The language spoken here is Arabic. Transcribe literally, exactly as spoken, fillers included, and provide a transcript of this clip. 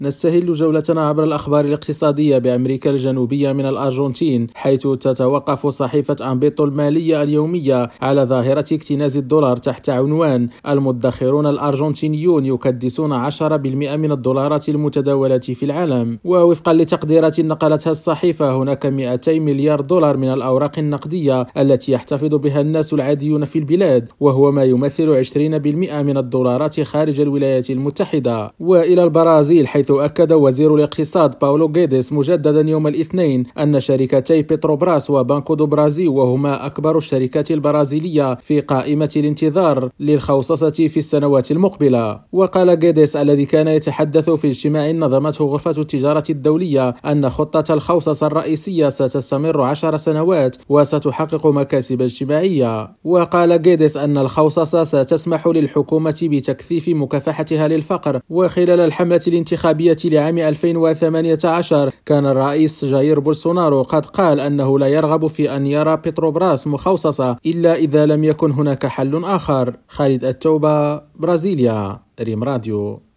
نستهل جولتنا عبر الأخبار الاقتصادية بأمريكا الجنوبية من الأرجنتين، حيث تتوقف صحيفة أنبيطو المالية اليومية على ظاهرة اكتناز الدولار تحت عنوان المدخرون الأرجنتينيون يكدسون عشرة بالمئة من الدولارات المتداولة في العالم. ووفقا لتقديرات نقلتها الصحيفة، هناك مئتي مليار دولار من الأوراق النقدية التي يحتفظ بها الناس العاديون في البلاد، وهو ما يمثل عشرين بالمئة من الدولارات خارج الولايات المتحدة. وإلى البرازيل، حيث أكد وزير الاقتصاد باولو غيديس مجددا يوم الاثنين أن شركتي بتروبراس وبانكو دو برازيل، وهما أكبر الشركات البرازيلية في قائمة الانتظار للخوصصة في السنوات المقبلة. وقال غيديس الذي كان يتحدث في اجتماع نظمته غرفة التجارة الدولية أن خطة الخوصصة الرئيسية ستستمر عشر سنوات وستحقق مكاسب اجتماعية. وقال غيديس أن الخوصصة ستسمح للحكومة بتكثيف مكافحتها للفقر. وخلال الحملة الانتخابية لعام ألفين وثمانية عشر كان الرئيس جاير بولسونارو قد قال أنه لا يرغب في أن يرى بتروبراس مخصصة إلا إذا لم يكن هناك حل آخر. خالد التوبة، برازيليا، ريم راديو.